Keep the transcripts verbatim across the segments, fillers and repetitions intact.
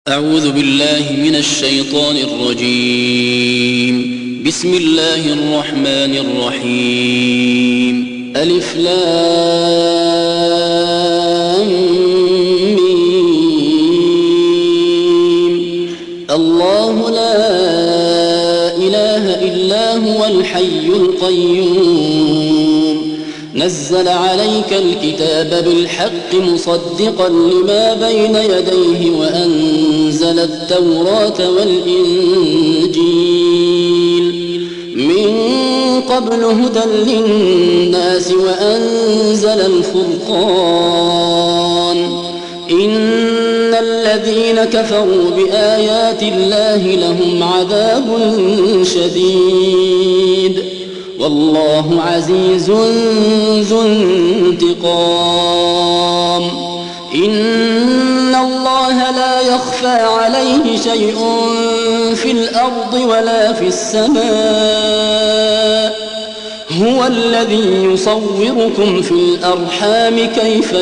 أعوذ بالله من الشيطان الرجيم. بسم الله الرحمن الرحيم. ألف لام ميم. الله لا إله إلا هو الحي القيوم نزل عليك الكتاب بالحق مصدقا لما بين يديه وأنزل التوراة والإنجيل من قبل هدى للناس وأنزل الفرقان إن الذين كفروا بآيات الله لهم عذاب شديد والله عزيز ذو انتقام. إن الله لا يخفى عليه شيء في الأرض ولا في السماء هو الذي يصوركم في الأرحام كيف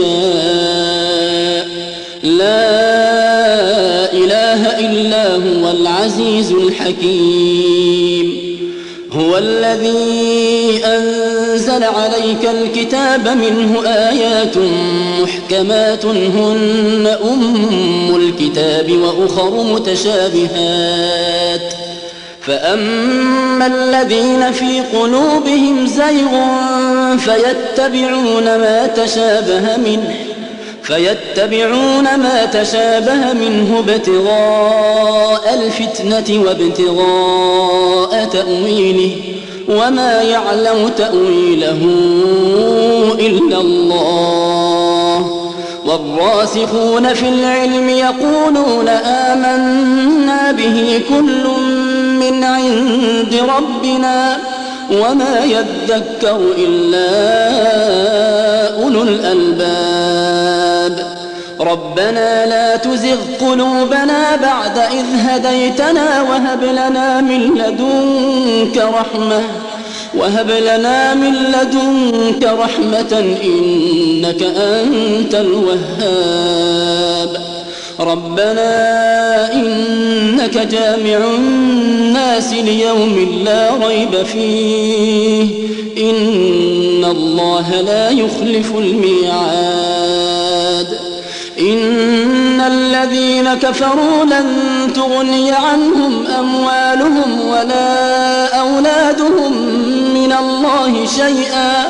يشاء لا إله إلا هو العزيز الحكيم. هو الذي أنزل عليك الكتاب منه آيات محكمات هن أم الكتاب وأخر متشابهات فأما الذين في قلوبهم زيغ فيتبعون ما تشابه منه فيتبعون ما تشابه منه ابتغاء الفتنة وابتغاء تأويله وما يعلم تأويله إلا الله والراسخون في العلم يقولون آمنا به كل من عند ربنا وما يذكر إلا أولو الألباب. ربنا لا تزغ قلوبنا بعد إذ هديتنا وهب لنا من لدنك رحمة وهب لنا من لدنك رحمة إنك أنت الوهاب. ربنا إنك جامع الناس ليوم لا ريب فيه إن الله لا يخلف الميعاد. إن الذين كفروا لن تغني عنهم أموالهم ولا أولادهم من الله شيئا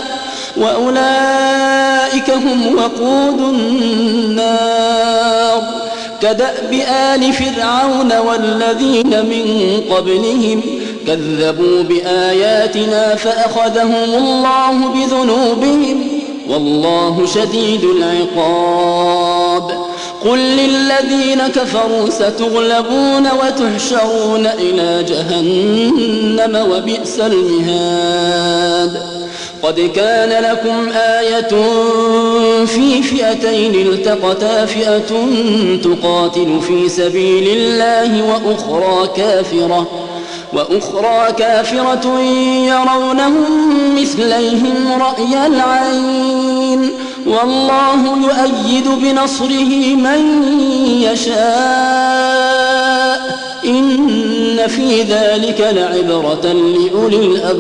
وأولئك هم وقود النار كدأب آل فرعون والذين من قبلهم كذبوا بآياتنا فأخذهم الله بذنوبهم والله شديد العقاب. قل للذين كفروا ستغلبون وتحشرون إلى جهنم وبئس المهاد. قد كان لكم آية في فئتين التقتا فئة تقاتل في سبيل الله وأخرى كافرة وأخرى كافرة يرونهم مثليهم رأي العين والله يؤيد بنصره من يشاء إن في ذلك لعبرة لأولي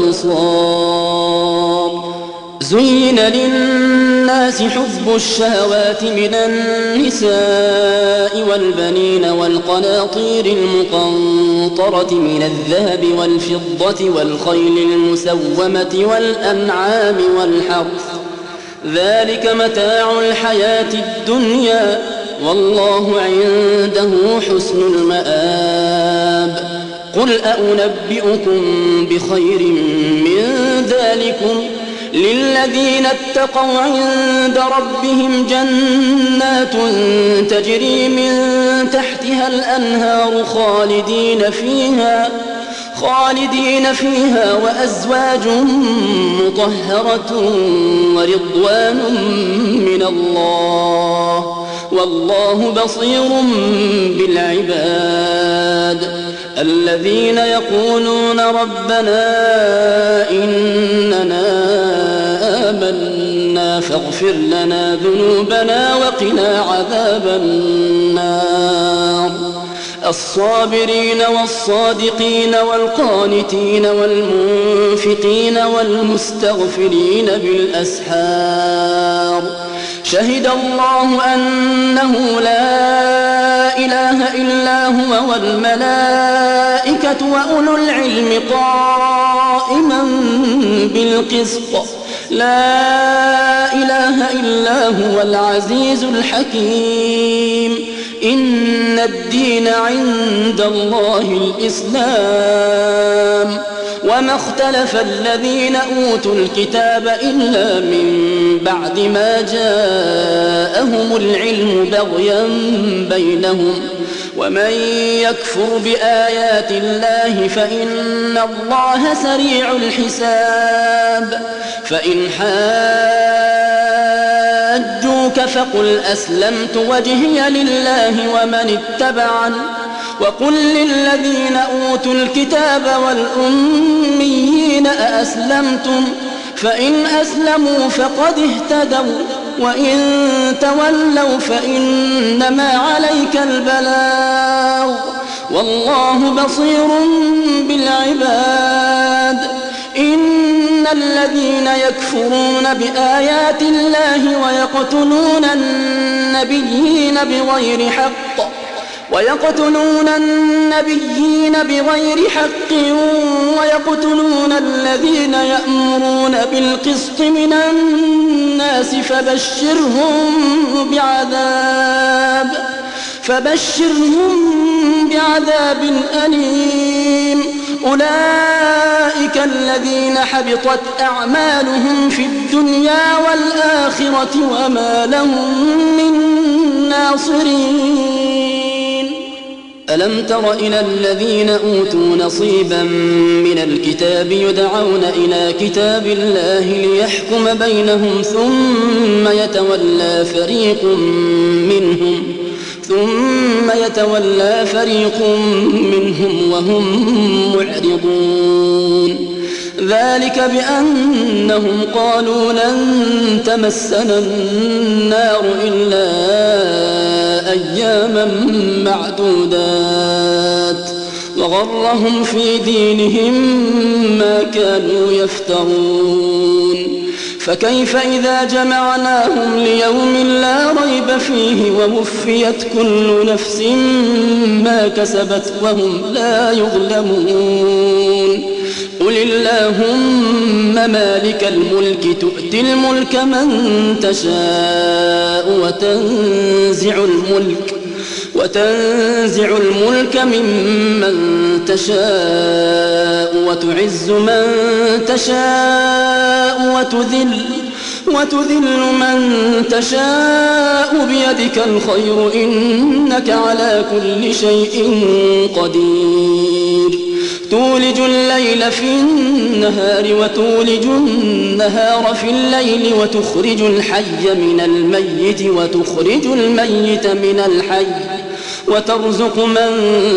الأبصار. زين للناس حب الشهوات من النساء والبنين والقناطير المقنطرة من الذهب والفضة والخيل المسومة والأنعام والحرث ذلك متاع الحياة الدنيا والله عنده حسن المآب. قل أنبئكم بخير من ذلكم للذين اتقوا عند ربهم جنات تجري من تحتها الأنهار خالدين فيها خالدين فيها وأزواج مطهرة ورضوان من الله والله بصير بالعباد. الذين يقولون ربنا إننا آمنا فاغفر لنا ذنوبنا وقنا عذاب النار. الصابرين والصادقين والقانتين والمنفقين والمستغفرين بالأسحار. شهد الله أنه لا إله إلا هو والملائكة وأولو العلم قائما بالقسط. لا إله إلا هو العزيز الحكيم. إن الدين عند الله الإسلام. وما اختلف الذين أوتوا الكتاب إلا من بعد ما جاءهم العلم بغيا بينهم. ومن يكفر بآيات الله فإن الله سريع الحساب. فإن حاجوك فقل أسلمت وجهي لله ومن اتبعني وقل للذين أوتوا الكتاب والأميين أأسلمتم فإن أسلموا فقد اهتدوا وإن تولوا فإنما عليك البلاغ والله بصير بالعباد. إن الذين يكفرون بآيات الله ويقتلون النبيين بغير حق ويقتلون النبيين بغير حق ويقتلون الذين يأمرون بالقسط من الناس فبشرهم بعذاب فبشرهم بعذاب أليم. أولئك الذين حبطت أعمالهم في الدنيا والآخرة وما لهم من ناصرين. ألم تر إلى الذين أوتوا نصيبا من الكتاب يدعون إلى كتاب الله ليحكم بينهم ثم يتولى فريق منهم ثم يتولى فريق منهم وهم معرضون. ذلك بأنهم قالوا لن تمسنا النار إلا أياما معدودات وغرهم في دينهم ما كانوا يفترون. فكيف إذا جمعناهم ليوم لا ريب فيه ووفيت كل نفس ما كسبت وهم لا يظلمون. قل اللهم مالك الملك تؤتي الملك من تشاء وتنزع الملك وتنزع الملك ممن تشاء وتعز من تشاء وتذل وتذل من تشاء بيدك الخير إنك على كل شيء قدير. تولج الليل في النهار وتولج النهار في الليل وتخرج الحي من الميت وتخرج الميت من الحي وترزق من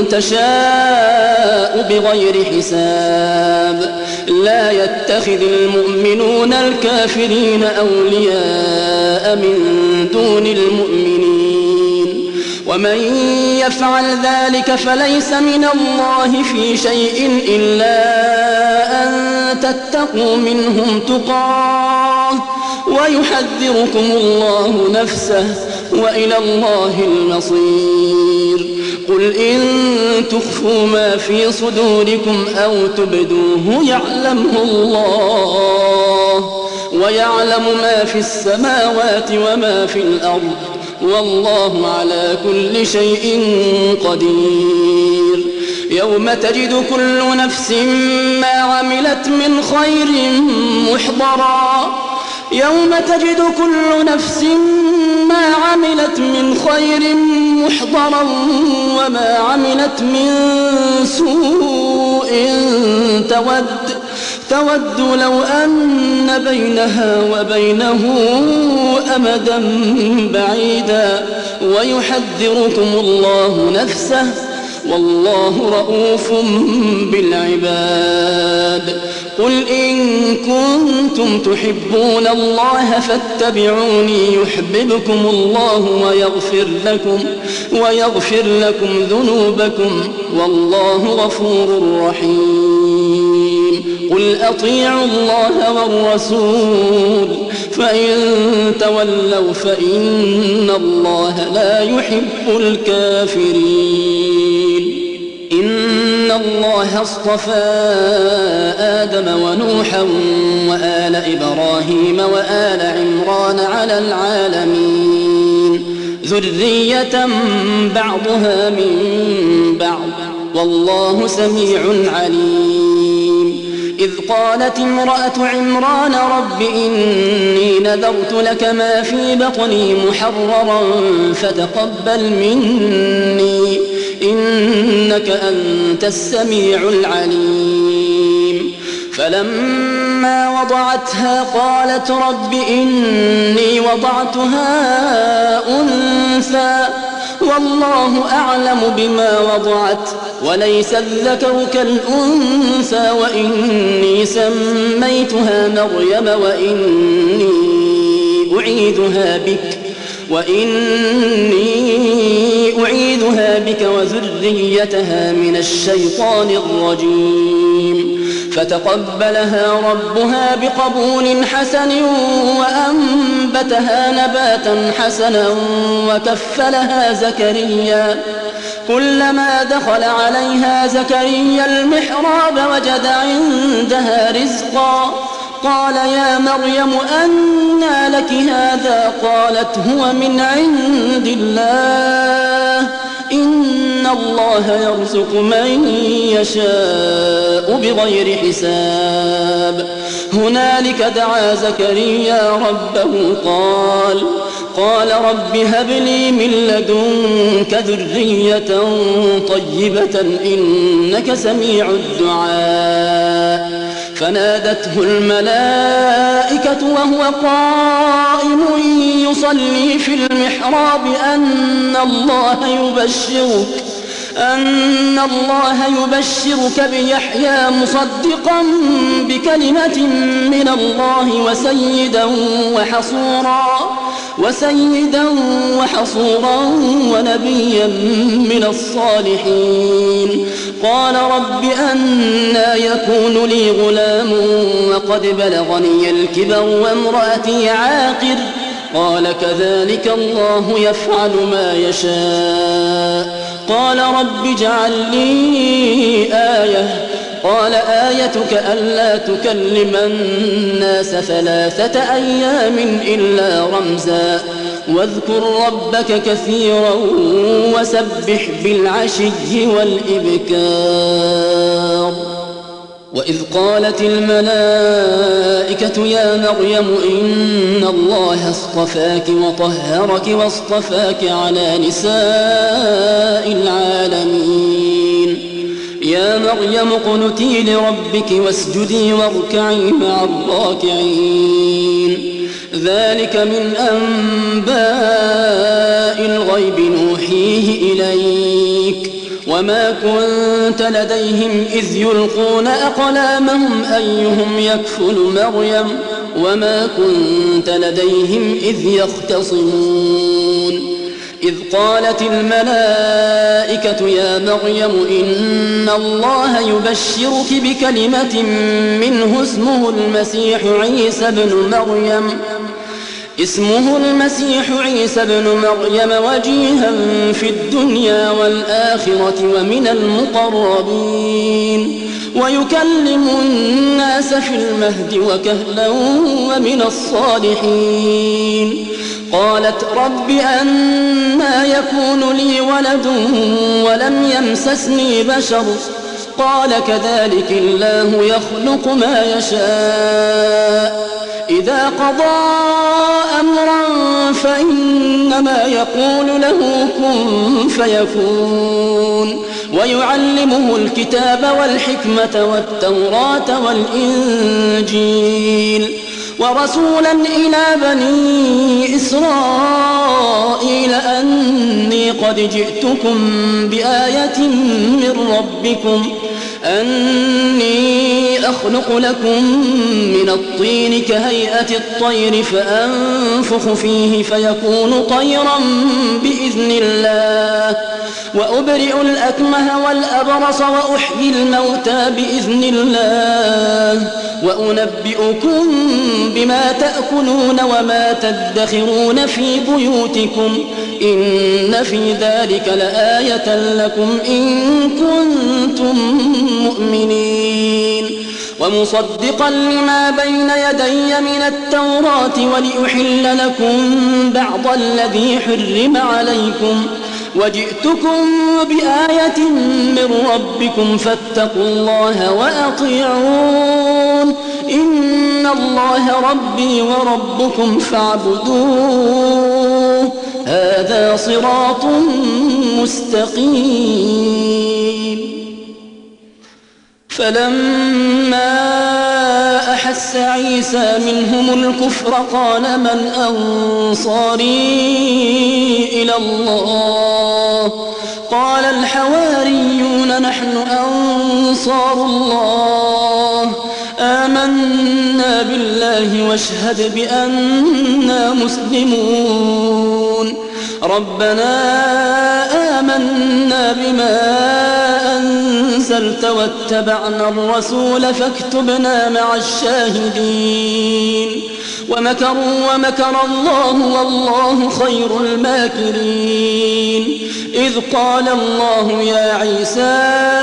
تشاء بغير حساب. لا يتخذ المؤمنون الكافرين أولياء من دون المؤمنين ومن يفعل ذلك فليس من الله في شيء إلا أن تتقوا منهم تقاه ويحذركم الله نفسه وإلى الله المصير. قل إن تخفوا ما في صدوركم أو تبدوه يعلمه الله ويعلم ما في السماوات وما في الأرض والله على كل شيء قدير. يوم تجد كل نفس ما عملت من خير محضرا يوم تجد كل نفس ما عملت من خير محضرا وما عملت من سوء تود تود لو أن بينها وبينه أمدا بعيدا ويحذركم الله نفسه والله رؤوف بالعباد. قل إن كنتم تحبون الله فاتبعوني يحببكم الله ويغفر لكم, ويغفر لكم ذنوبكم والله غفور رحيم قل أطيعوا الله والرسول فإن تولوا فإن الله لا يحب الكافرين إن الله اصطفى آدم ونوحا وآل إبراهيم وآل عمران على العالمين ذرية بعضها من بعض والله سميع عليم إذ قالت امرأة عمران رب إني نذرت لك ما في بطني محررا فتقبل مني إنك أنت السميع العليم فلما وضعتها قالت رب إني وضعتها أنثى والله أعلم بما وضعت وليس الذكر كالأنثى وإني سميتها مريم وإني أعيذها بك وإني أعيذها بك وذريتها من الشيطان الرجيم فتقبلها ربها بقبول حسن وأنبتها نباتا حسنا وكفلها زكريا كلما دخل عليها زكريا المحراب وجد عندها رزقا قال يا مريم أنى لك هذا قالت هو من عند الله إن الله يرزق من يشاء بغير حساب هنالك دعا زكريا ربه قال قال رب هب لي من لدنك ذرية طيبة إنك سميع الدعاء فنادته الملائكة وهو قائم يصلي في المحراب أن الله يبشرك أن الله يبشرك بيحيى مصدقا بكلمة من الله وسيدا وحصورا وسيدا وحصورا ونبيا من الصالحين قال رب أنى يكون لي غلام وقد بلغني الكبر وامرأتي عاقر قال كذلك الله يفعل ما يشاء قال رب اجعل لي آية قال آيتك ألا تكلم الناس ثلاثة أيام إلا رمزا واذكر ربك كثيرا وسبح بالعشي والإبكار وإذ قالت الملائكة يا مريم إن الله اصطفاك وطهرك واصطفاك على نساء العالمين يا مريم اقنتي لربك واسجدي واركعي مع الراكعين ذلك من أنباء الغيب نوحيه إليك وما كنت لديهم إذ يلقون أقلامهم أيهم يكفل مريم وما كنت لديهم إذ يختصمون إذ قالت الملائكة يا مريم إن الله يبشرك بكلمة منه اسمه المسيح عيسى بن مريم اسمه المسيح عيسى بن مريم وجيها في الدنيا والآخرة ومن المقربين ويكلم الناس في المهد وكهلا ومن الصالحين قالت رب أنى يكون لي ولد ولم يمسسني بشر قال كذلك الله يخلق ما يشاء إذا قضى أمرا فإنما يقول له كن فيكون ويعلمه الكتاب والحكمة والتوراة والإنجيل ورسولا إلى بني إسرائيل أني قد جئتكم بآية من ربكم أني أخلق لكم من الطين كهيئة الطير فأنفخ فيه فيكون طيرا بإذن الله وأبرئ الأكمه والأبرص وأحيي الموتى بإذن الله وأنبئكم بما تأكلون وما تدخرون في بيوتكم إن في ذلك لآية لكم إن كنتم مؤمنين ومصدقا لما بين يدي من التوراة ولأحل لكم بعض الذي حرم عليكم وجئتكم بآية من ربكم فاتقوا الله وأطيعون إن الله ربي وربكم فاعبدوه هذا صراط مستقيم. فلما أحس عيسى منهم الكفر قال من أنصاري إلى الله قال الحواريون نحن أنصار الله آمنا بالله واشهد بأننا مسلمون ربنا آمنا بما أنزلت واتبعنا الرسول فاكتبنا مع الشاهدين ومكروا ومكر الله والله خير الماكرين إذ قال الله يا عيسى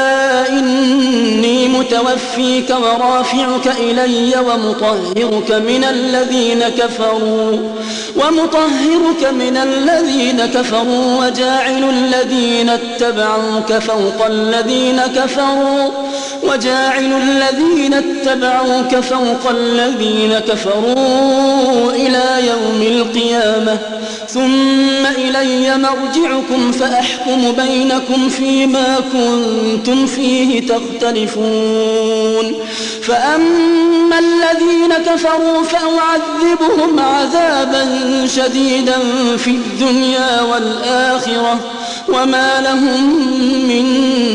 إني متوفيك ورافعك إلي ومطهرك من الذين كفروا ومطهرك من الذين كفروا وجاعل الذين اتبعوك فوق الذين كفروا وجاعل الذين اتبعوك فوق الذين كفروا إلى يوم القيامة ثم إلي مرجعكم فأحكم بينكم فيما كنتم فيه تختلفون فأما الذين كفروا فأعذبهم عذابا شديدا في الدنيا والآخرة وما لهم من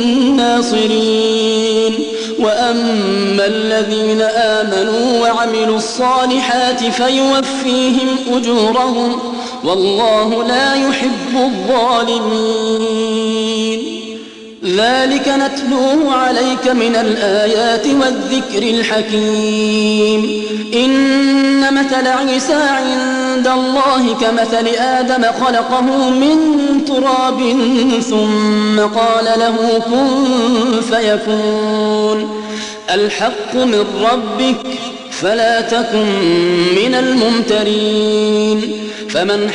ناصرين وأما الذين آمنوا وعملوا الصالحات فيوفيهم أجورهم والله لا يحب الظالمين ذلك نتلوه عليك من الآيات والذكر الحكيم إن مثل عيسى عند الله كمثل آدم خلقه من تراب ثم قال له كن فيكون الحق من ربك فلا تكن من الممترين فمن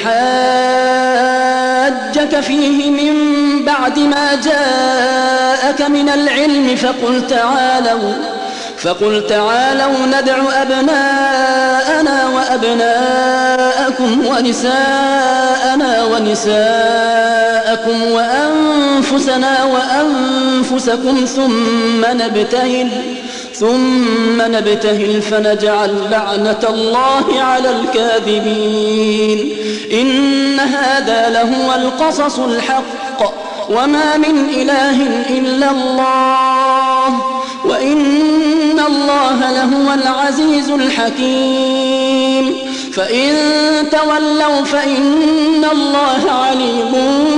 حاجك فيه من بعد ما جاءك من العلم فقل تعالوا فقل تعالوا ندع أبناءنا وأبناءكم ونساءنا ونساءكم وأنفسنا وأنفسكم ثم نبتهل ثم نبتهل فنجعل لعنة الله على الكاذبين إن هذا لهو القصص الحق وما من إله إلا الله وإن الله لهو العزيز الحكيم فإن تولوا فإن الله عليم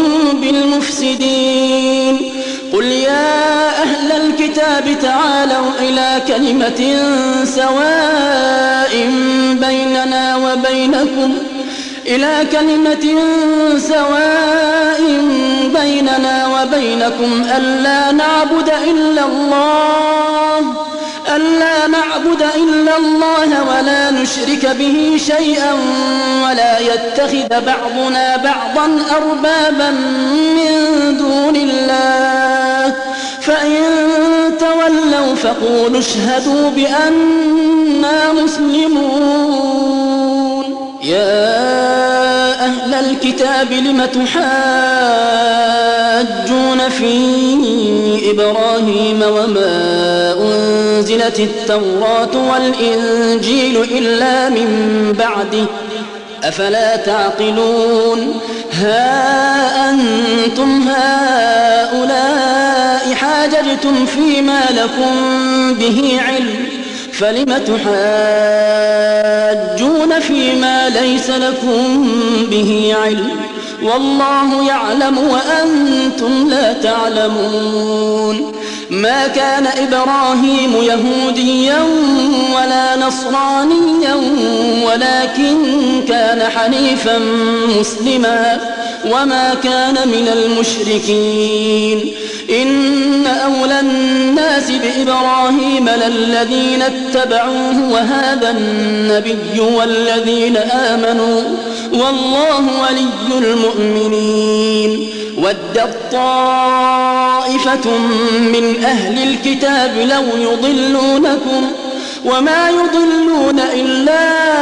بالمفسدين قل يا أهل الكتاب تعالوا إلى كلمة سواء بيننا وبينكم إلى كلمة سواء بيننا وبينكم ألا نعبد إلا الله ألا نعبد إلا الله ولا نشرك به شيئا ولا يتخذ بعضنا بعضا أربابا من دون الله فإن تولوا فقولوا اشهدوا بأننا مسلمون يا أهل الكتاب لم تحاجون في إبراهيم وما أنزلت التوراة والإنجيل إلا من بعده أفلا تعقلون ها أنتم هؤلاء حاجون حاججتم فيما لكم به علم فلم تحاجون فيما ليس لكم به علم والله يعلم وأنتم لا تعلمون. ما كان إبراهيم يهوديا ولا نصرانيا ولكن كان حنيفا مسلما وما كان من المشركين. إن أولى الناس بإبراهيم للذين اتبعوه وهذا النبي والذين آمنوا والله ولي المؤمنين. ودت طائفة من أهل الكتاب لو يضلونكم وما يضلون إلا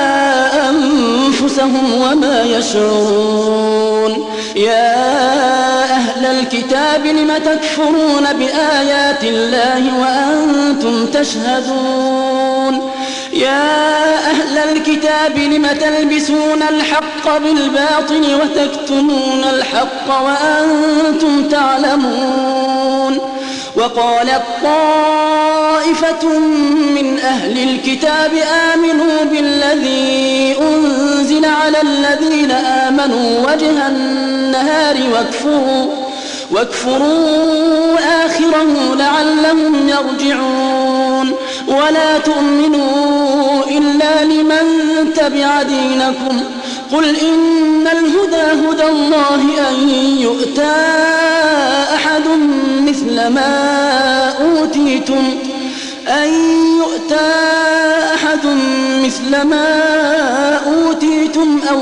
أنفسهم وما يشعرون. يا أهل الكتاب لم تكفرون بآيات الله وأنتم تشهدون. يا أهل الكتاب لم تلبسون الحق بالباطل وتكتمون الحق وأنتم تعلمون. وقالت طائفة من أهل الكتاب آمنوا بالذي أنزل على الذين آمنوا وجه النهار واكفروا, واكفروا آخره لعلهم يرجعون. ولا تؤمنوا إلا لمن تبع دينكم قل إن الهدى هدى الله أن يؤتى أحد مثل ما أوتيتم أن يؤتى أحد مثل ما أوتيتم أو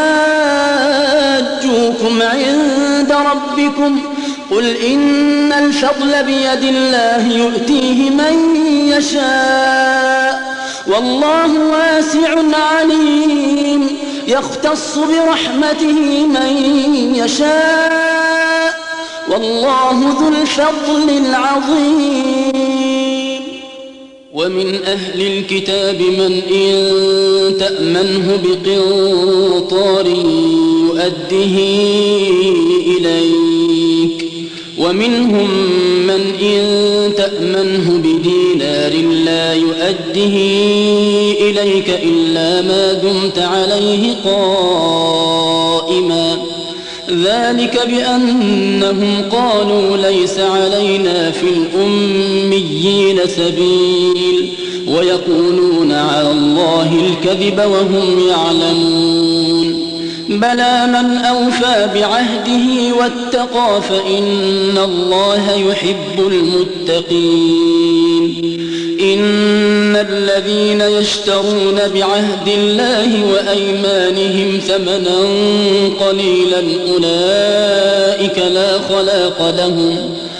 يحاجوكم عند ربكم قل إن الفضل بيد الله يؤتيه من يشاء والله واسع عليم. يختص برحمته من يشاء والله ذو الفضل العظيم. ومن أهل الكتاب من إن تأمنه بقنطار يؤده إليك ومنهم من إن تأمنه بدينار لا يؤده إليك إلا ما دمت عليه قائما ذلك بأنهم قالوا ليس علينا في الأميين سبيل ويقولون على الله الكذب وهم يعلمون. بلى من أوفى بعهده واتقى فإن الله يحب المتقين. إن الذين يشترون بعهد الله وأيمانهم ثمنا قليلا أولئك لا خلاق لهم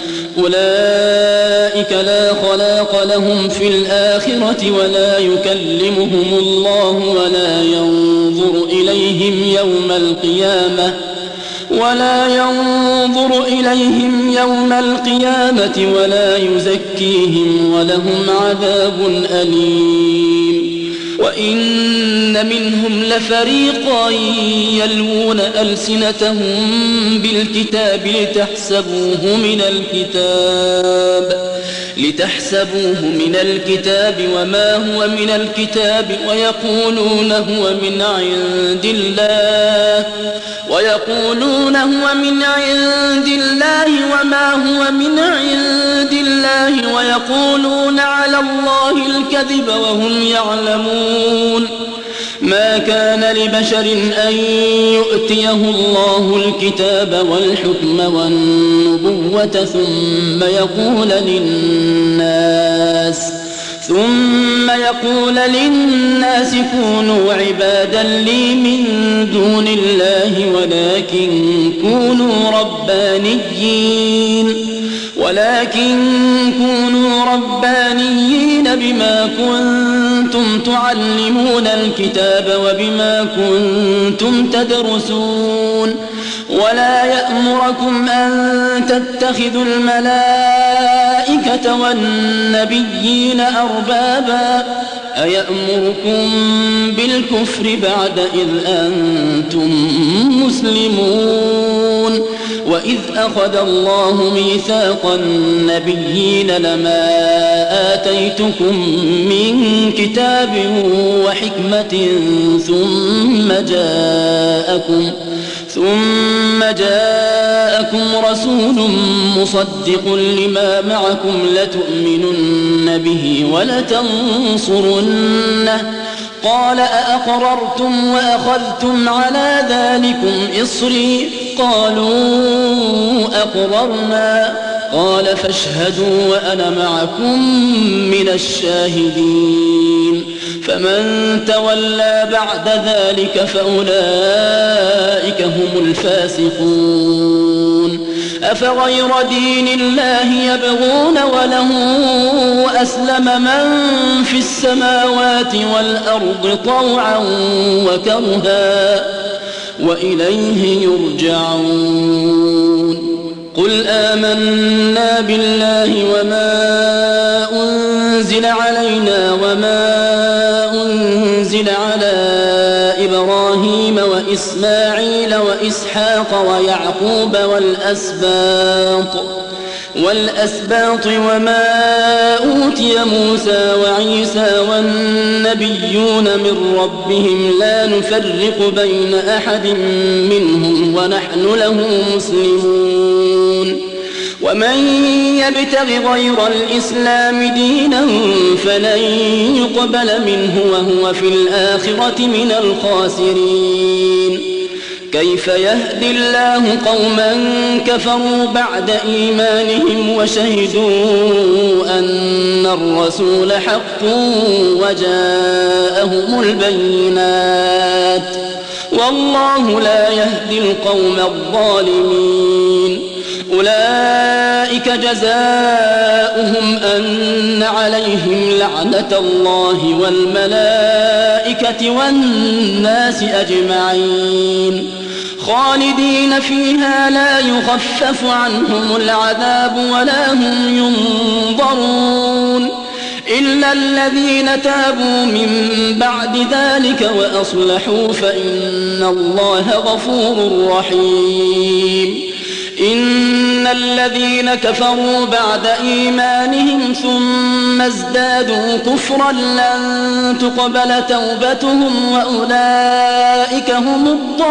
أولئك لا خلاق لهم في الآخرة ولا يكلمهم الله ولا ينظر إليهم يوم القيامة ولا ينظر إليهم يوم القيامة ولا يزكيهم ولهم عذاب أليم. وإن منهم لفريقا يلوون ألسنتهم بالكتاب لتحسبوه من الكتاب لتحسبوه من الكتاب وما هو من الكتاب ويقولون هو من عند الله ويقولون هو من عند الله وما هو من عند الله ويقولون على الله الكذب وهم يعلمون. ما كان لبشر أن يؤتيه الله الكتاب والحكم والنبوة ثم يقول للناس ثم يقول للناس كونوا عبادا لي من دون الله ولكن كونوا ربانيين ولكن كونوا ربانيين بما كنتم تعلمون الكتاب وبما كنتم تدرسون. ولا يأمركم أن تتخذوا الملائكة والنبيين أربابا أيأمركم بالكفر بعد إذ أنتم مسلمون وإذ أخذ الله ميثاق النبيين لما آتيتكم من كتاب وحكمة ثم جاءكم ثم جاءكم رسول مصدق لما معكم لتؤمنن به ولتنصرنه قال أأقررتم وأخذتم على ذلكم إصري قالوا أقررنا قال فاشهدوا وأنا معكم من الشاهدين فمن تولى بعد ذلك فأولئك هم الفاسقون أفغير دين الله يبغون وله أسلم من في السماوات والأرض طوعا وكرها وإليه يرجعون قل آمنا بالله وما أنزل علينا وما أنزل على إبراهيم وإسماعيل وإسحاق ويعقوب والأسباط والأسباط وما أوتي موسى وعيسى والنبيون من ربهم لا نفرق بين أحد منهم ونحن له مسلمون ومن يبتغ غير الإسلام دينا فلن يقبل منه وهو في الآخرة من الخاسرين كيف يهدي الله قوما كفروا بعد إيمانهم وشهدوا أن الرسول حق وجاءهم البينات والله لا يهدي القوم الظالمين أولئك جزاؤهم أن عليهم لعنة الله والملائكة والناس أجمعين خالدين فيها لا يخفف عنهم العذاب ولا هم ينظرون إلا الذين تابوا من بعد ذلك وأصلحوا فإن الله غفور رحيم إن الذين كفروا بعد إيمانهم ثم ازدادوا كفرا لن تقبل توبتهم وأولئك هم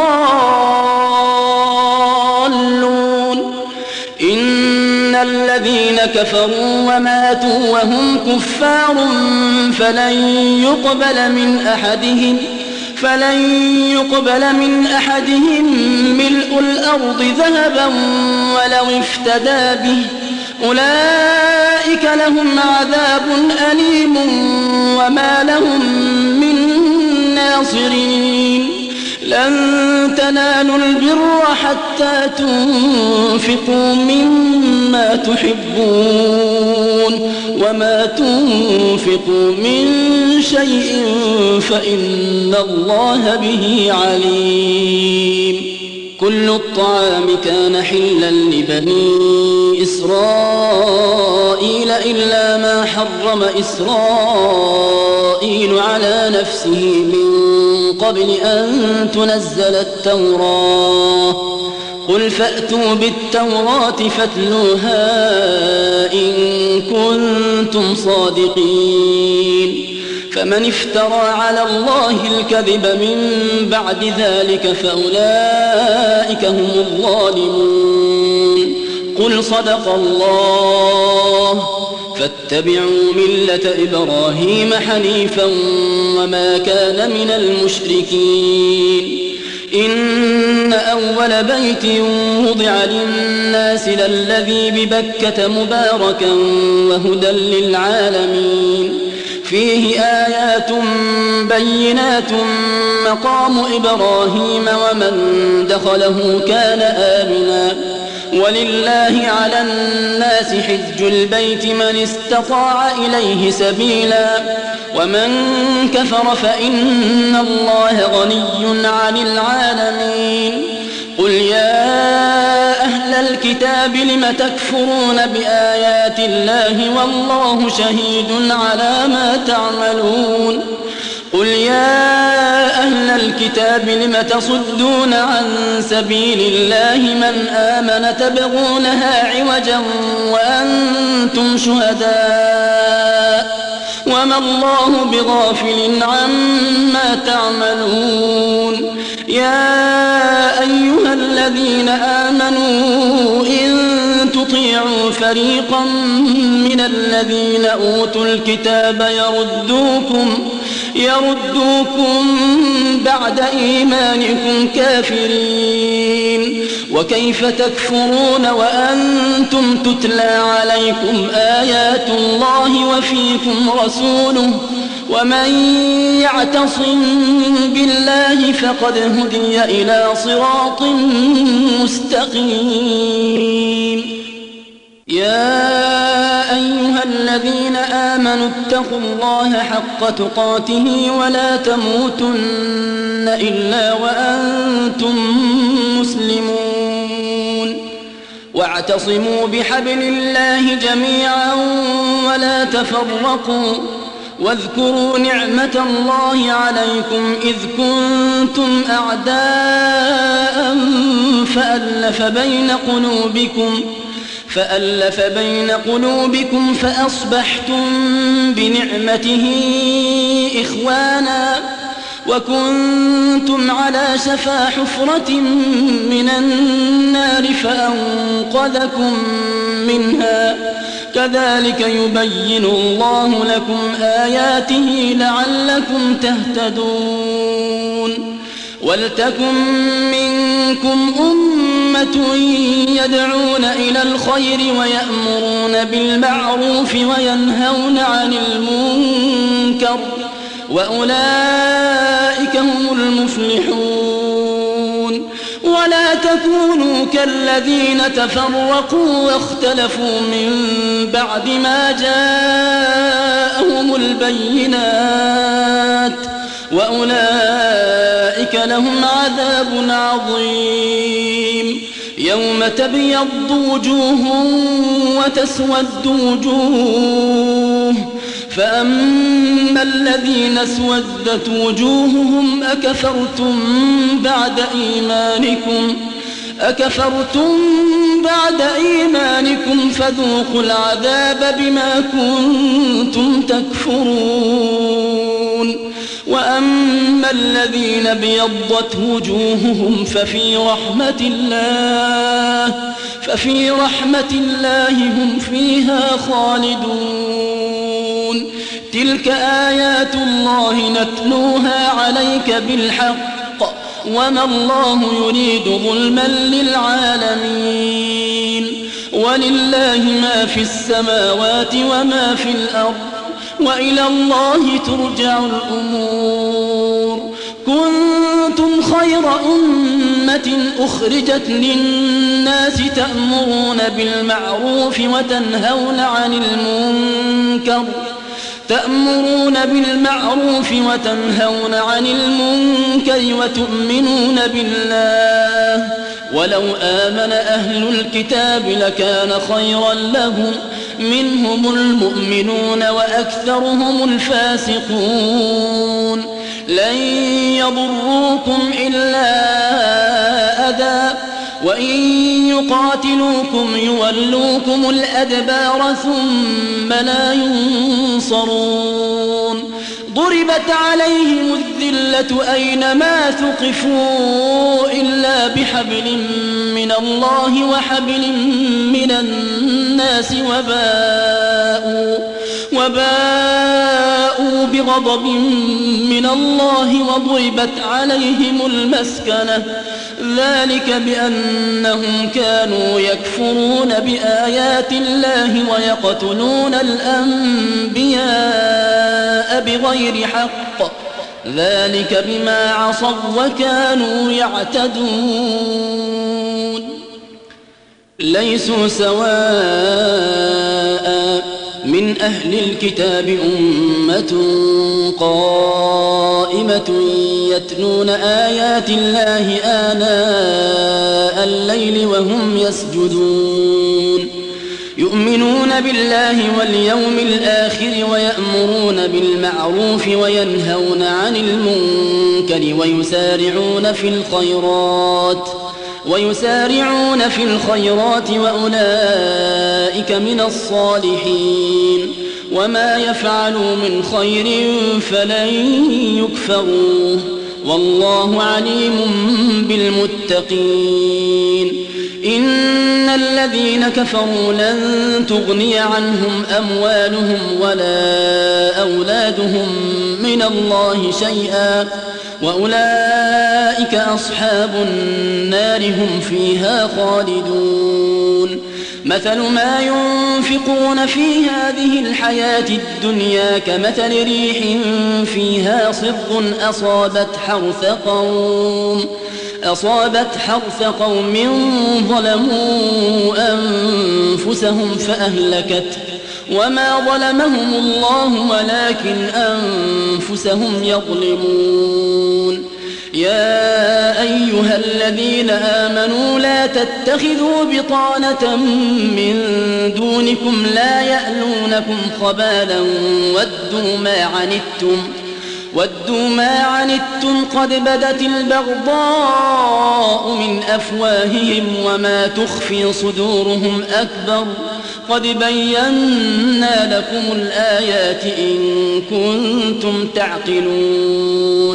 الضالون إن الذين كفروا وماتوا وهم كفار فلن يقبل من أحدهم فلن يقبل من أحدهم ملء الأرض ذهبا ولو افتدى به أولئك لهم عذاب أليم وما لهم من ناصرين لن تنالوا البر حتى تنفقوا مما تحبون وما تنفقوا من شيء فإن الله به عليم كل الطعام كان حلا لبني إسرائيل إلا ما حرم إسرائيل على نفسه من قبل أن تنزل التوراة قل فأتوا بالتوراة فاتلوها إن كنتم صادقين فمن افترى على الله الكذب من بعد ذلك فأولئك هم الظالمون قل صدق الله فاتبعوا ملة إبراهيم حنيفا وما كان من المشركين إن أول بيت وضع للناس للذي ببكة مباركا وهدى للعالمين فيه آيات بينات مقام إبراهيم ومن دخله كان آمنا ولله على الناس حج البيت من استطاع إليه سبيلا ومن كفر فإن الله غني عن العالمين قل يا أهل الكتاب لم تكفرون بآيات الله والله شهيد على ما تعملون قل يا أهل الكتاب لم تصدون عن سبيل الله من آمن تبغونها عوجا وأنتم شهداء وما الله بغافل عما تعملون يا أيها الذين آمنوا إن تطيعوا فريقا من الذين أوتوا الكتاب يردوكم يردوكم بعد إيمانكم كافرين وكيف تكفرون وأنتم تتلى عليكم آيات الله وفيكم رسوله ومن يعتصم بالله فقد هدي إلى صراط مستقيم يا أيها الذين آمنوا اتقوا الله حق تقاته ولا تموتن إلا وأنتم مسلمون واعتصموا بحبل الله جميعا ولا تفرقوا واذكروا نعمة الله عليكم إذ كنتم أعداء فألف بين قلوبكم فألف بين قلوبكم فأصبحتم بنعمته إخوانا وكنتم على شفا حفرة من النار فأنقذكم منها كذلك يبين الله لكم آياته لعلكم تهتدون ولتكن منكم أمة يدعون إلى الخير ويأمرون بالمعروف وينهون عن المنكر وأولئك هم المفلحون ولا تكونوا كالذين تفرقوا واختلفوا من بعد ما جاءهم البينات وأولئك لهم عذاب عظيم يوم تبيض وجوه وتسود وجوه فأما الذين اسودت وجوههم أكفرتم بعد إيمانكم أكفرتم بعد إيمانكم فذوقوا العذاب بما كنتم تكفرون وأما الذين بيضت وجوههم ففي رحمة الله ففي رحمة الله هم فيها خالدون تلك آيات الله نتلوها عليك بالحق وما الله يريد ظلما للعالمين ولله ما في السماوات وما في الأرض وإلى الله ترجع الأمور كنتم خير أمة أخرجت للناس تأمرون بالمعروف وتنهون عن المنكر تأمرون بالمعروف وتنهون عن المنكر وتؤمنون بالله ولو آمن أهل الكتاب لكان خيرا لهم منهم المؤمنون وأكثرهم الفاسقون لن يضروكم إلا أذى وإن يقاتلوكم يولوكم الأدبار ثم لا ينصرون ضربت عليهم الذلة أينما ثقفوا إلا بحبل من الله وحبل من الناس وباءوا, وباءوا بغضب من الله وضربت عليهم المسكنة ذلك بأنهم كانوا يكفرون بآيات الله ويقتلون الأنبياء بغير حق ذلك بما عصوا وكانوا يعتدون ليسوا سواء من أهل الكتاب أمة قائمة يتلون آيات الله آناء الليل وهم يسجدون يؤمنون بالله واليوم الآخر ويأمرون بالمعروف وينهون عن المنكر ويسارعون في الخيرات ويسارعون في الخيرات وأولئك من الصالحين وما يفعلوا من خير فلن يكفروه والله عليم بالمتقين إن الذين كفروا لن تغني عنهم أموالهم ولا أولادهم من الله شيئا وأولئك أصحاب النار هم فيها خالدون مثل ما ينفقون في هذه الحياة الدنيا كمثل ريح فيها صر أصابت حرث قوم أصابت حرث قوم ظلموا أنفسهم فأهلكته وما ظلمهم الله ولكن أنفسهم يظلمون يا أيها الذين آمنوا لا تتخذوا بطانة من دونكم لا يألونكم خبالا ودوا ما عنتم ودوا ما عنتم قد بدت البغضاء من أفواههم وما تخفي صدورهم أكبر قد بينا لكم الآيات إن كنتم تعقلون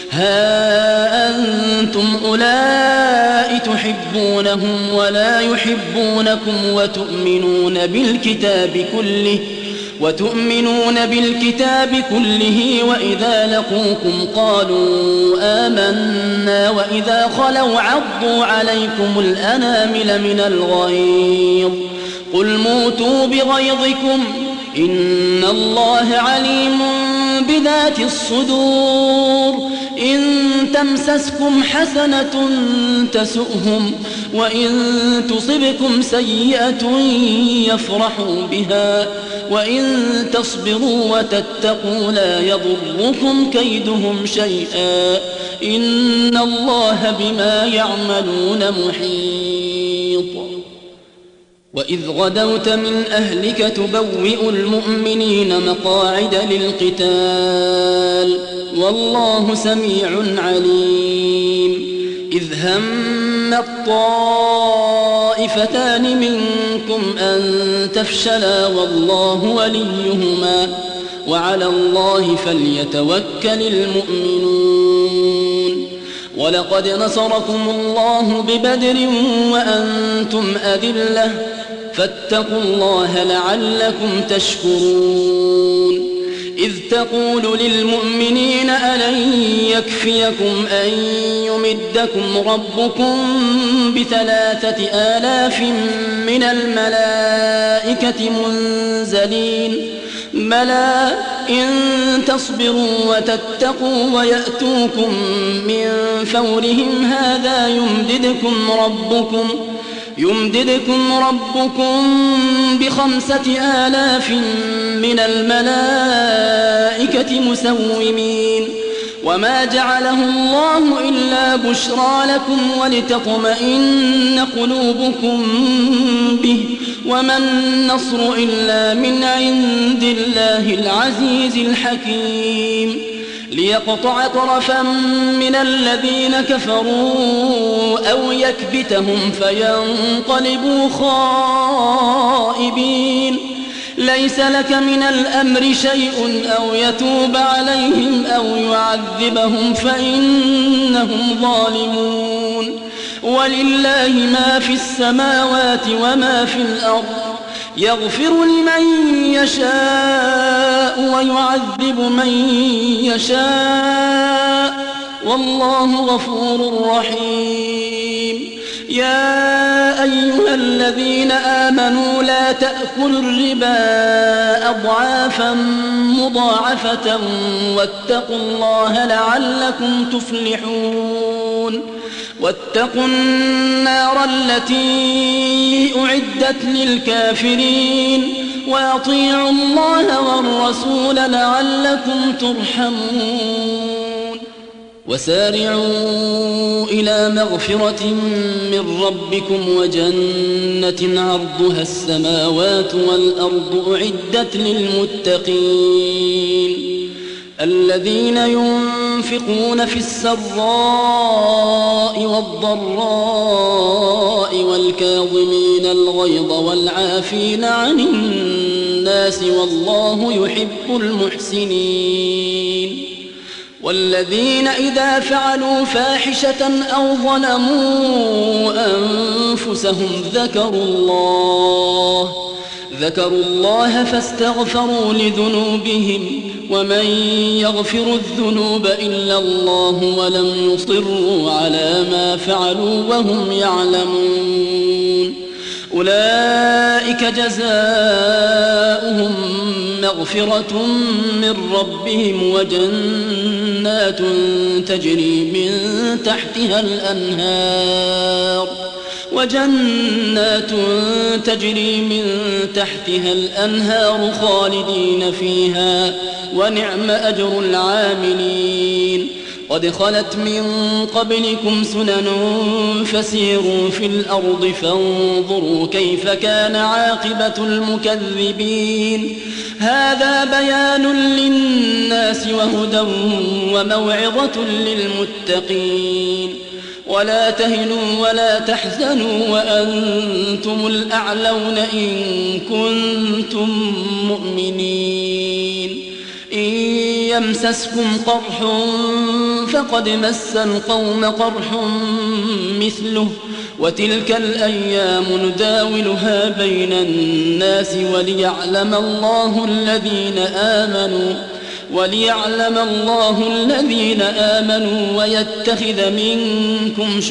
ها أنتم أولئك تحبونهم ولا يحبونكم وتؤمنون بالكتاب كله وتؤمنون بالكتاب كله وإذا لقوكم قالوا آمنا وإذا خلوا عضوا عليكم الأنامل من الغيظ قل موتوا بغيظكم إن الله عليم بذات الصدور إن تمسسكم حسنة تسؤهم وإن تصبكم سيئة يفرحوا بها وإن تصبروا وتتقوا لا يضركم كيدهم شيئا إن الله بما يعملون محيط وإذ غدوت من أهلك تبوئ المؤمنين مقاعد للقتال والله سميع عليم إذ هم الطائفتان منكم أن تفشلا والله وليهما وعلى الله فليتوكل المؤمنون ولقد نصركم الله ببدر وأنتم أذلة فاتقوا الله لعلكم تشكرون إذ تقول للمؤمنين ألن يكفيكم أن يمدكم ربكم بثلاثة آلاف من الملائكة منزلين بلى إن تصبروا وتتقوا ويأتوكم من فورهم هذا يمددكم ربكم يمددكم ربكم بخمسة آلاف من الملائكة مسومين وما جعله الله إلا بشرى لكم ولتطمئن قلوبكم به وما النصر إلا من عند الله العزيز الحكيم ليقطع طرفا من الذين كفروا أو يكبتهم فينقلبوا خائبين ليس لك من الأمر شيء أو يتوب عليهم أو يعذبهم فإنهم ظالمون ولله ما في السماوات وما في الأرض يغفر لمن يشاء ويعذب من يشاء والله غفور رحيم يا أيها الذين آمنوا لا تأكلوا الربا أضعافا مضاعفة واتقوا الله لعلكم تفلحون واتقوا النار التي أعدت للكافرين وأطيعوا الله والرسول لعلكم ترحمون وسارعوا إلى مغفرة من ربكم وجنة عرضها السماوات والأرض أعدت للمتقين الذين ينفقون في السراء والضراء والكاظمين الغيظ والعافين عن الناس والله يحب المحسنين والذين إذا فعلوا فاحشة أو ظلموا أنفسهم ذكروا الله ذكروا الله فاستغفروا لذنوبهم ومن يغفر الذنوب إلا الله ولم يصروا على ما فعلوا وهم يعلمون أولئك جزاؤهم مغفرة من ربهم وجنات تجري من تحتها الأنهار وجنات تجري من تحتها الأنهار خالدين فيها ونعم أجر العاملين قد خلت من قبلكم سنن فسيروا في الأرض فانظروا كيف كان عاقبة المكذبين هذا بيان للناس وهدى وموعظة للمتقين ولا تهنوا ولا تحزنوا وأنتم الأعلون إن كنتم مؤمنين إن يمسسكم قرح فقد مس القوم قرح مثله وتلك الأيام نداولها بين الناس وليعلم الله الذين آمنوا وليعلم الله الذين آمنوا ويتخذ منكم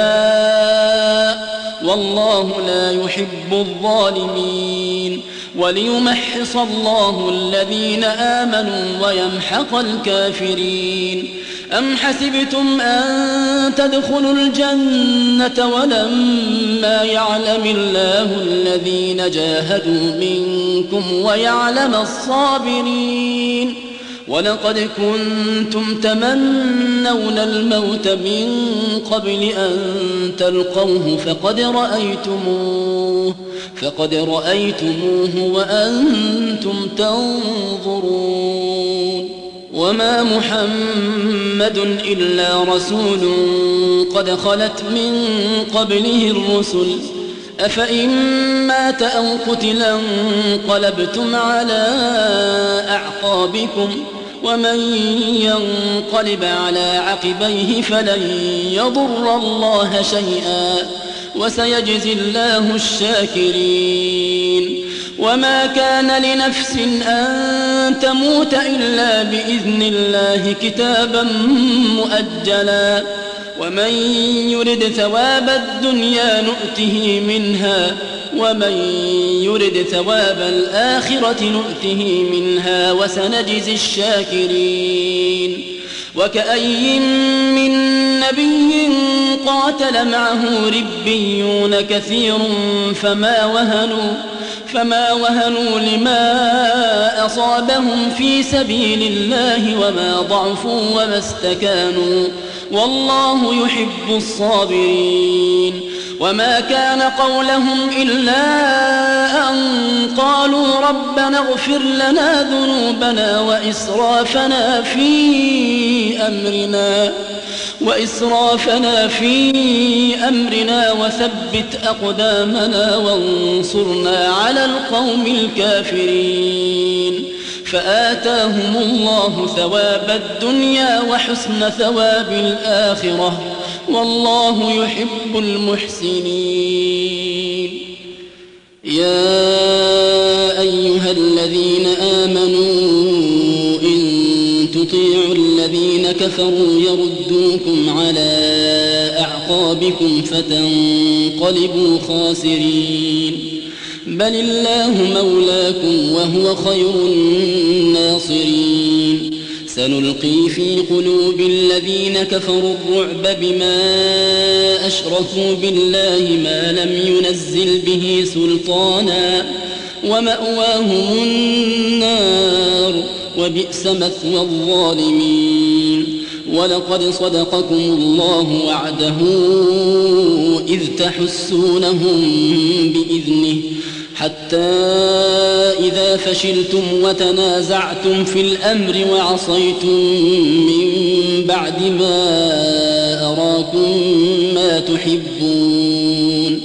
شهداء والله لا يحب الظالمين وليمحص الله الذين آمنوا ويمحق الكافرين أم حسبتم أن تدخلوا الجنة ولما يعلم الله الذين جاهدوا منكم ويعلم الصابرين ولقد كنتم تمنون الموت من قبل أن تلقوه فقد رأيتموه فقد رأيتموه وأنتم تنظرون وما محمد إلا رسول قد خلت من قبله الرسل أفإن مات أو قتلا انقلبتم على أعقابكم ومن ينقلب على عقبيه فلن يضر الله شيئا وسيجزي الله الشاكرين وما كان لنفس أن تموت إلا بإذن الله كتابا مؤجلا ومن يرد ثواب الدنيا نؤته منها ومن يرد ثواب الآخرة نؤته منها وسنجزي الشاكرين وكأي من نبي قاتل معه ربيون كثير فما وهنوا فما وهنوا لما أصابهم في سبيل الله وما ضعفوا وما استكانوا والله يحب الصابرين وما كان قولهم إلا أن قالوا ربنا اغفر لنا ذنوبنا وإسرافنا في أمرنا وإسرافنا في أمرنا وثبت أقدامنا وانصرنا على القوم الكافرين فآتاهم الله ثواب الدنيا وحسن ثواب الآخرة والله يحب المحسنين يا أيها الذين آمنوا إن تطيعوا الذين كفروا يردوكم على أعقابكم فتنقلبوا خاسرين بل الله مولاكم وهو خير الناصرين سنلقي في قلوب الذين كفروا الرعب بما أشركوا بالله ما لم ينزل به سلطانا ومأواهم النار وبئس مثوى الظالمين. ولقد صدقكم الله وعده إذ تحسونهم بإذنه حتى إذا فشلتم وتنازعتم في الأمر وعصيتم من بعد ما أراكم ما تحبون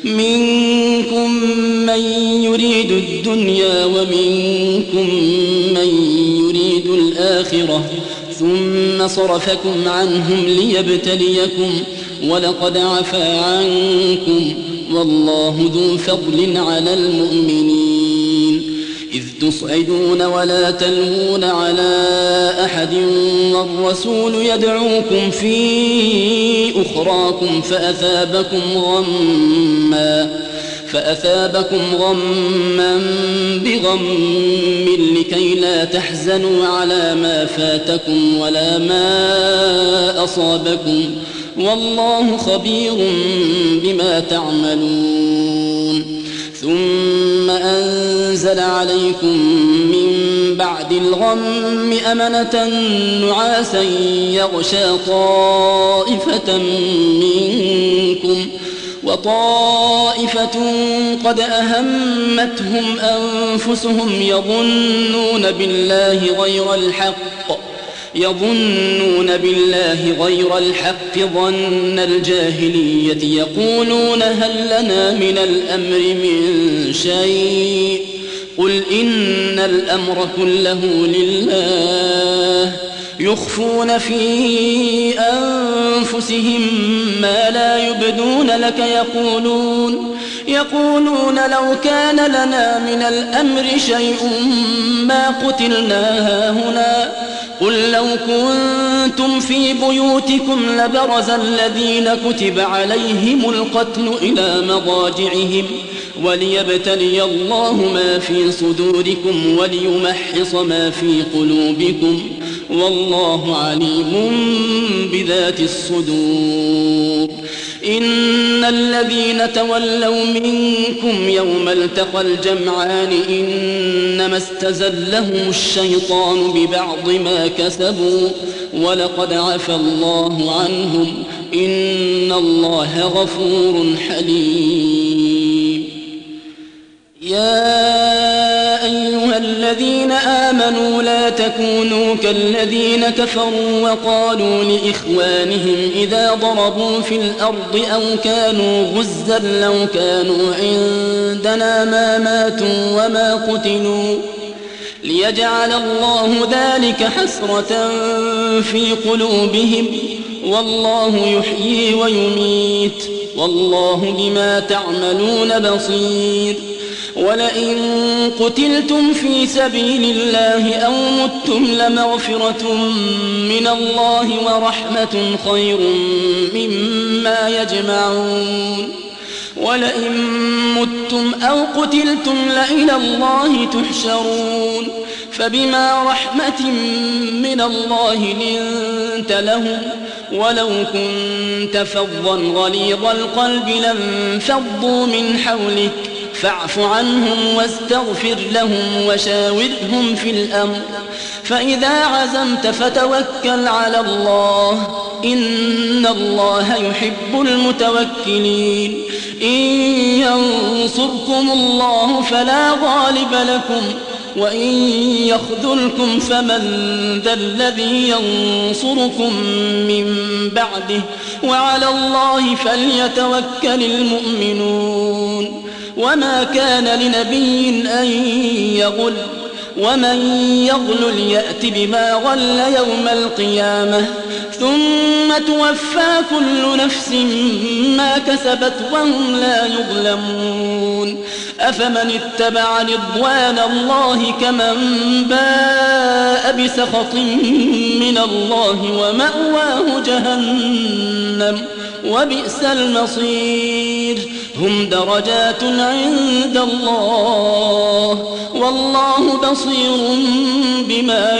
منكم من يريد الدنيا ومنكم من يريد الآخرة ثم صرفكم عنهم ليبتليكم ولقد عفا عنكم والله ذو فضل على المؤمنين. إذ تصعدون ولا تلوون على أحد والرسول يدعوكم في أخراكم فأثابكم غما فأثابكم غما بغم لكي لا تحزنوا على ما فاتكم ولا ما أصابكم والله خبير بما تعملون. ثم أنزل عليكم من بعد الغم أمنة نعاسا يغشى طائفة منكم وطائفة قد أهمتهم أنفسهم يظنون بالله غير الحق يظنون بالله غير الحق ظن الجاهلية يقولون هل لنا من الأمر من شيء قل إن الأمر كله لله يخفون في أنفسهم ما لا يبدون لك يقولون يقولون لو كان لنا من الأمر شيء ما قتلنا هاهنا قل لو كنتم في بيوتكم لبرز الذين كتب عليهم القتل إلى مضاجعهم وليبتلي الله ما في صدوركم وليمحص ما في قلوبكم والله عليم بذات الصدور. إن الذين تولوا منكم يوم التقى الجمعان إنما استزلهم الشيطان ببعض ما كسبوا ولقد عفى الله عنهم إن الله غفور حليم. يا أيها الذين آمنوا لا تكونوا كالذين كفروا وقالوا لإخوانهم إذا ضربوا في الأرض أو كانوا غزا لو كانوا عندنا ما ماتوا وما قتلوا ليجعل الله ذلك حسرة في قلوبهم والله يحيي ويميت والله بما تعملون بصير. ولئن قتلتم في سبيل الله أو متم لمغفرة من الله ورحمة خير مما يجمعون. ولئن متم أو قتلتم لإلى الله تحشرون فبما رحمة من الله لنت لهم ولو كنت فظا غليظ القلب لانفضوا من حولك فاعف عنهم واستغفر لهم وشاورهم في الأمر فإذا عزمت فتوكل على الله إن الله يحب المتوكلين. إن ينصركم الله فلا غالب لكم وإن يخذلكم فمن ذا الذي ينصركم من بعده وعلى الله فليتوكل المؤمنون. وما كان لنبي أن يغل ومن يغلل يأت بما غل يوم القيامة ثم توفى كل نفس ما كسبت وهم لا يظلمون. أفمن اتبع رضوان الله كمن باء بسخط من الله ومأواه جهنم وبئس المصير هم درجات عند الله والله بصير بما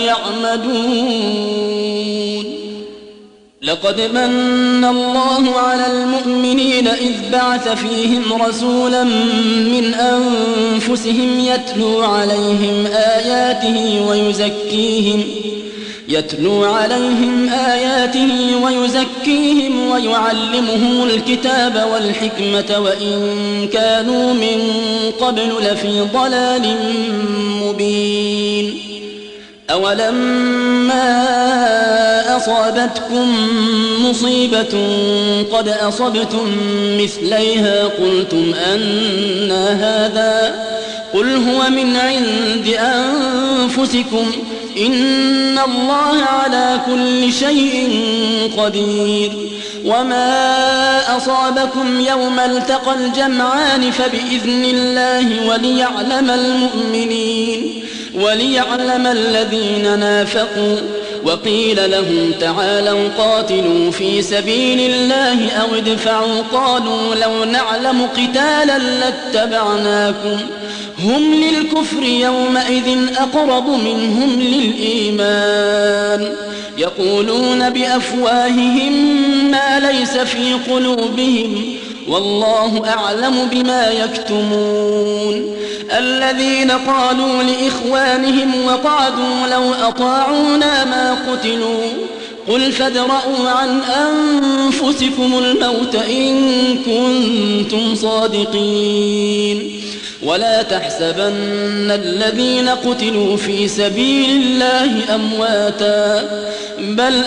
يعملون لقد من الله على المؤمنين إذ بعث فيهم رسولا من أنفسهم يتلو عليهم آياته ويزكيهم يتلو عليهم آياته ويزكيهم ويعلمهم الكتاب والحكمة وإن كانوا من قبل لفي ضلال مبين أولما أصابتكم مصيبة قد أصبتم مثليها قلتم أنى هذا قل هو من عند أنفسكم إن الله على كل شيء قدير وما أصابكم يوم التقى الجمعان فبإذن الله وليعلم المؤمنين وليعلم الذين نافقوا وقيل لهم تعالوا قاتلوا في سبيل الله أو ادفعوا قالوا لو نعلم قتالا لاتبعناكم هم للكفر يومئذ أقرب منهم للإيمان يقولون بأفواههم ما ليس في قلوبهم والله أعلم بما يكتمون الذين قالوا لإخوانهم وقعدوا لو أطاعونا ما قتلوا قل فادرءوا عن أنفسكم الموت إن كنتم صادقين ولا تحسبن الذين قتلوا في سبيل الله أمواتا بل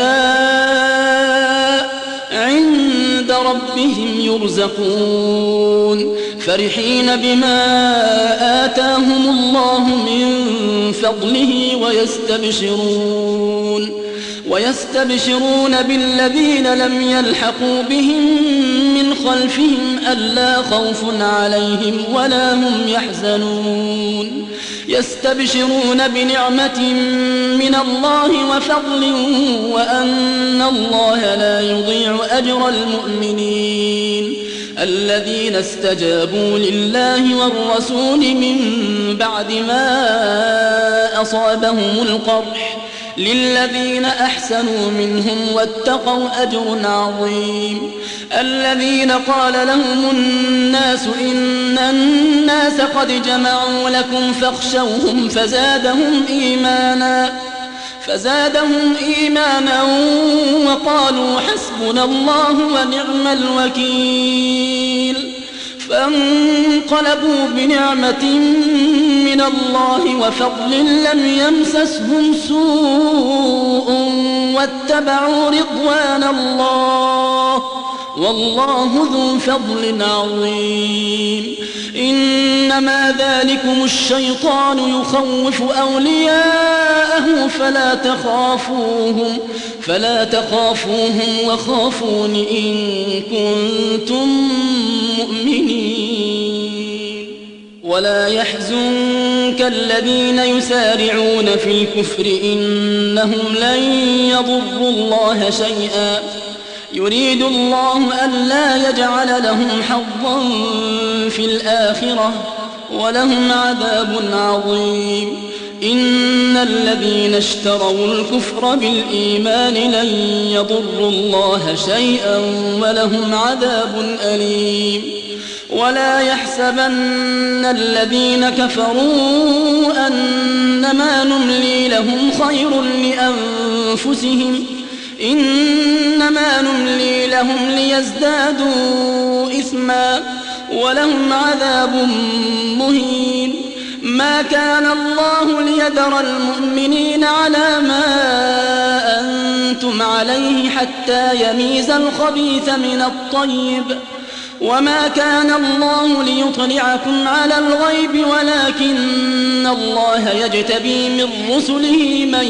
أحياء عند ربهم يرزقون فرحين بما آتاهم الله من فضله ويستبشرون ويستبشرون بالذين لم يلحقوا بهم من خلفهم ألا خوف عليهم ولا هم يحزنون يستبشرون بنعمة من الله وفضل وأن الله لا يضيع أجر المؤمنين الذين استجابوا لله والرسول من بعد ما أصابهم القرح للذين أحسنوا منهم واتقوا أجر عظيم الذين قال لهم الناس إن الناس قد جمعوا لكم فاخشوهم فزادهم إيمانا فزادهم إيمانا وقالوا حسبنا الله ونعم الوكيل فانقلبوا بنعمة من الله وفضل لم يمسسهم سوء واتبعوا رضوان الله والله ذو فضل عظيم إنما ذلكم الشيطان يخوف أولياءه فلا تخافوهم فلا تخافوهم وخافون إن كنتم مؤمنين ولا يحزنك الذين يسارعون في الكفر إنهم لن يضروا الله شيئا يريد الله ألا يجعل لهم حظا في الآخرة ولهم عذاب عظيم إن الذين اشتروا الكفر بالإيمان لن يضروا الله شيئا ولهم عذاب أليم ولا يحسبن الذين كفروا أنما نملي لهم خير لأنفسهم إنما نملي لهم ليزدادوا إثما ولهم عذاب مهين ما كان الله ليذر المؤمنين على ما أنتم عليه حتى يميز الخبيث من الطيب وما كان الله ليطلعكم على الغيب ولكن الله يجتبي من رسله من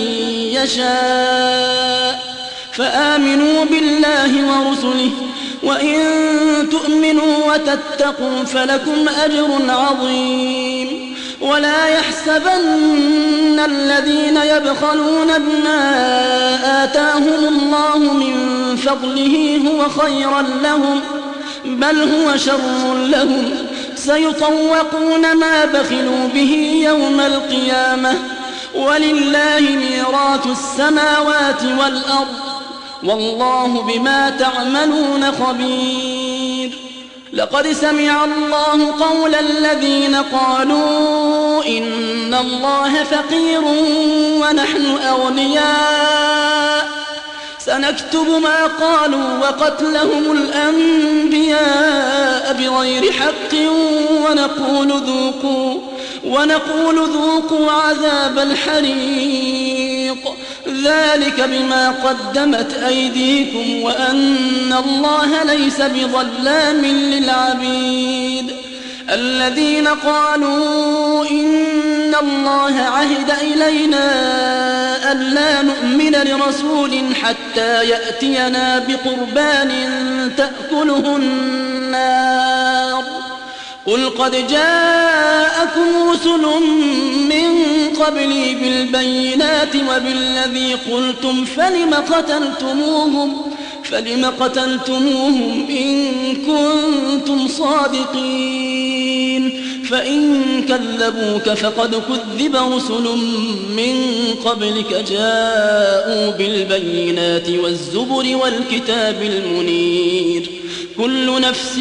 يشاء فآمنوا بالله ورسله وإن تؤمنوا وتتقوا فلكم أجر عظيم ولا يحسبن الذين يبخلون بما آتاهم الله من فضله هو خيرا لهم بل هو شر لهم سيطوقون ما بخلوا به يوم القيامة ولله ميراث السماوات والأرض والله بما تعملون خبير. لقد سمع الله قول الذين قالوا إن الله فقير ونحن أغنياء سنكتب ما قالوا وقتلهم الأنبياء بغير حق ونقول ذوقوا ونقول ذوقوا عذاب الحريق ذلك بما قدمت أيديكم وأن الله ليس بظلام للعبيد. الذين قالوا إن الله عهد إلينا ألا نؤمن لرسول حتى يأتينا بقربان تأكله النار قل قد جاءكم رسل من قبلي بالبينات وبالذي قلتم فلم قتلتموهم فلم قتلتموهم إن كنتم صادقين فإن كذبوك فقد كذب رسل من قبلك جاءوا بالبينات والزبر والكتاب المنير كل نفس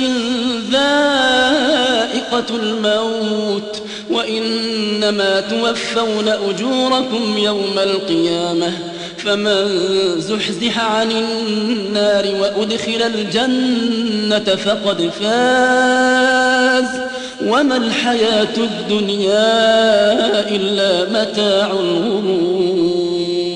ذائقة الموت وإنما توفون أجوركم يوم القيامة فمن زحزح عن النار وأدخل الجنة فقد فاز وما الحياة الدنيا إلا متاع الغرور.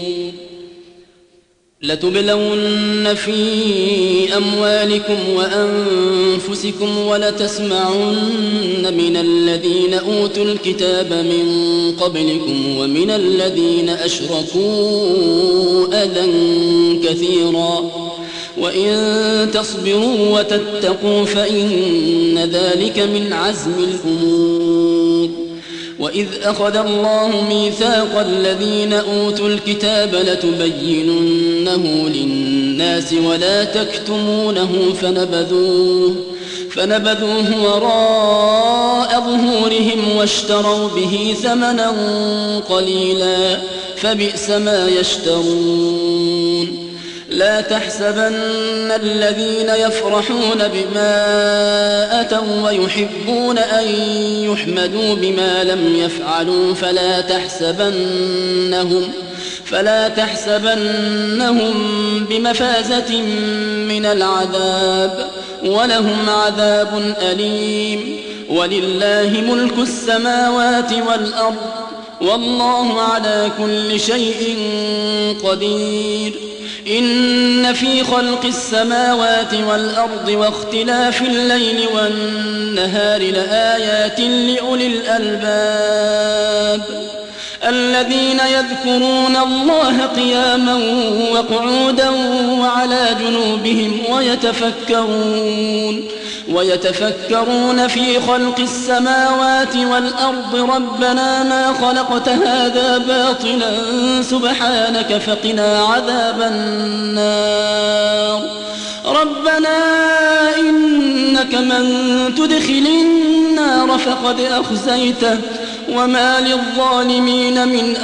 لتبلون في أموالكم وأنفسكم ولتسمعن من الذين أوتوا الكتاب من قبلكم ومن الذين أشركوا أذى كثيرا وإن تصبروا وتتقوا فإن ذلك من عزم الأمور. وإذ أخذ الله ميثاق الذين أوتوا الكتاب لتبيننه للناس ولا تكتمونه فنبذوه فنبذوه وراء ظهورهم واشتروا به ثمنا قليلا فبئس ما يشترون. لا تحسبن الذين يفرحون بما أتوا ويحبون أن يحمدوا بما لم يفعلوا فلا تحسبنهم فلا تحسبنهم بمفازة من العذاب ولهم عذاب أليم. ولله ملك السماوات والأرض والله على كل شيء قدير. إن في خلق السماوات والأرض واختلاف الليل والنهار لآيات لأولي الألباب الذين يذكرون الله قياما وقعودا وعلى جنوبهم ويتفكرون ويتفكرون في خلق السماوات والأرض ربنا ما خلقت هذا باطلا سبحانك فقنا عذاب النار. ربنا إنك من تدخل النار فقد أخزيته وما للظالمين من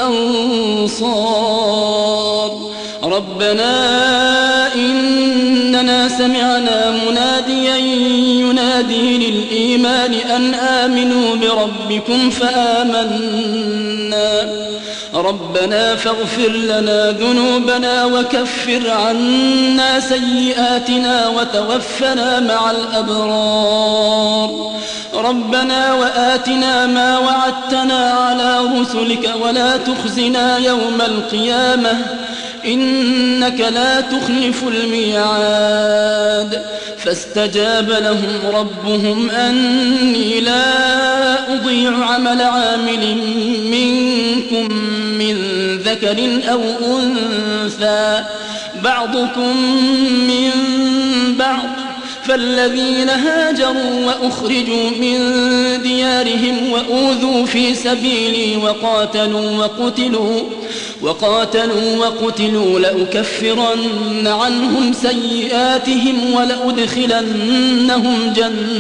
أنصار. ربنا إننا سمعنا مناديا ينادي للإيمان أن آمنوا بربكم فآمنا. ربنا فاغفر لنا ذنوبنا وكفر عنا سيئاتنا وتوفنا مع الأبرار. ربنا وآتنا ما وعدتنا على رسلك ولا تخزنا يوم القيامة إنك لا تخلف الميعاد. فاستجاب لهم ربهم أني لا أضيع عمل عامل منكم من ذكر أو أنثى بعضكم من بعض فالذين هاجروا وأخرجوا من ديارهم وأوذوا في سبيلي وقاتلوا وقتلوا وقاتلوا وقتلوا لأكفرن عنهم سيئاتهم ولأدخلنهم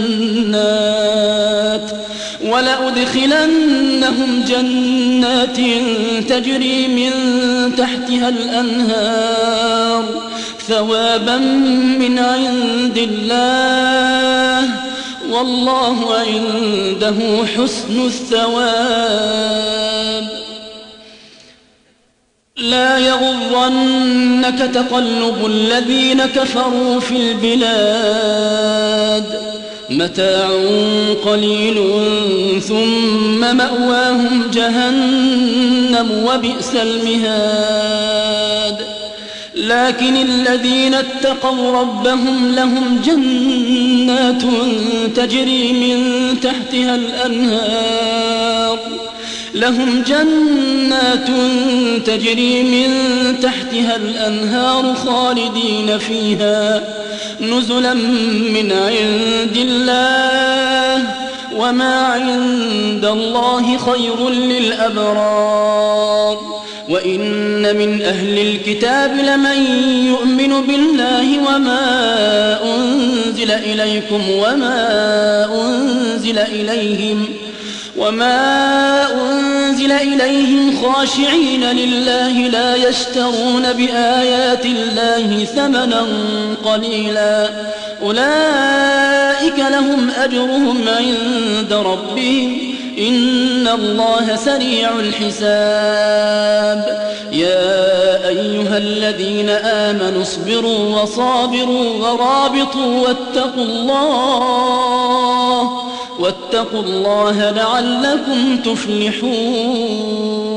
جنات ولأدخلنهم جنات تجري من تحتها الأنهار ثوابا من عند الله والله عنده حسن الثواب. لا يغرنك تقلب الذين كفروا في البلاد متاع قليل ثم مأواهم جهنم وبئس المهاد. لكن الذين اتقوا ربهم لهم جنات تجري من تحتها الأنهار لهم جنات تجري من تحتها الأنهار خالدين فيها نزلا من عند الله وما عند الله خير للأبرار. وإن من أهل الكتاب لمن يؤمن بالله وما أنزل إليكم وما أنزل إليهم وما أنزل إليهم خاشعين لله لا يشترون بآيات الله ثمنا قليلا أولئك لهم أجرهم عند ربهم إن الله سريع الحساب. يا أيها الذين آمنوا اصبروا وصابروا ورابطوا واتقوا الله واتقوا الله لعلكم تفلحون.